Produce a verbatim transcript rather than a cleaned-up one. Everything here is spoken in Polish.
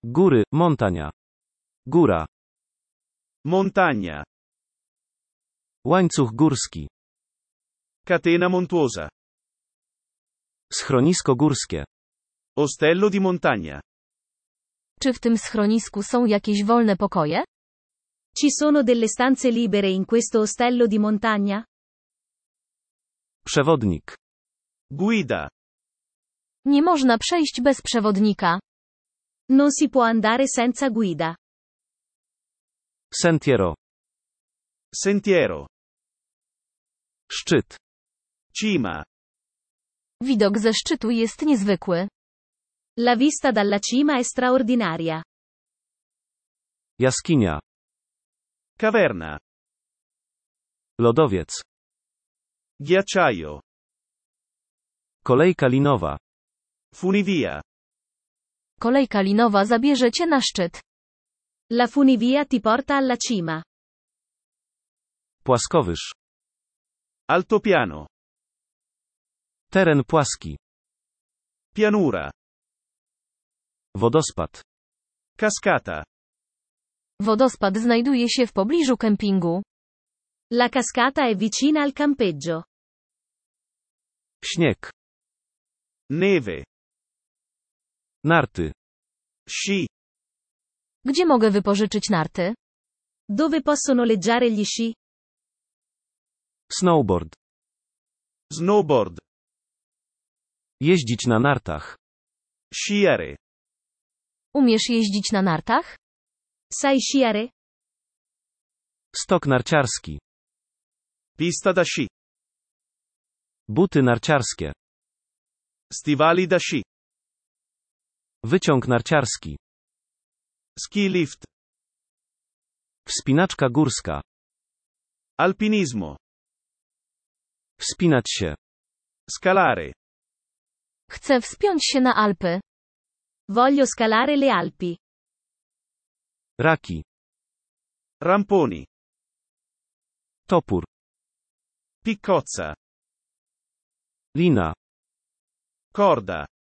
Góry, montagna. Góra. Montagna. Łańcuch górski. Catena montuosa. Schronisko górskie. Ostello di montagna. Czy w tym schronisku są jakieś wolne pokoje? Ci sono delle stanze libere in questo ostello di montagna? Przewodnik. Guida. Nie można przejść bez przewodnika. Non si può andare senza guida. Sentiero. Sentiero. Szczyt. Cima. Widok ze szczytu jest niezwykły. La vista dalla cima è straordinaria. Jaskinia. Caverna. Lodowiec. Ghiacciaio. Kolejka linowa. Funivia. Kolejka linowa zabierze cię na szczyt. La funivia ti porta alla cima. Płaskowyż. Altopiano. Teren płaski. Pianura. Wodospad. Cascata. Wodospad znajduje się w pobliżu kempingu. La cascata è vicina al campeggio. Śnieg. Neve. Narty. Sci. Gdzie mogę wypożyczyć narty? Dove posso noleggiare gli sci? Snowboard. Snowboard. Jeździć na nartach. Sciare. Umiesz jeździć na nartach? Sai sciare? Stok narciarski. Pista da sci. Buty narciarskie. Stivali da sci. Wyciąg narciarski. Ski lift. Wspinaczka górska. Alpinismo. Wspinać się. Scalare. Chcę wspiąć się na Alpy. Voglio scalare le Alpi. Raki. Ramponi. Topór. Piccozza. Lina. Corda.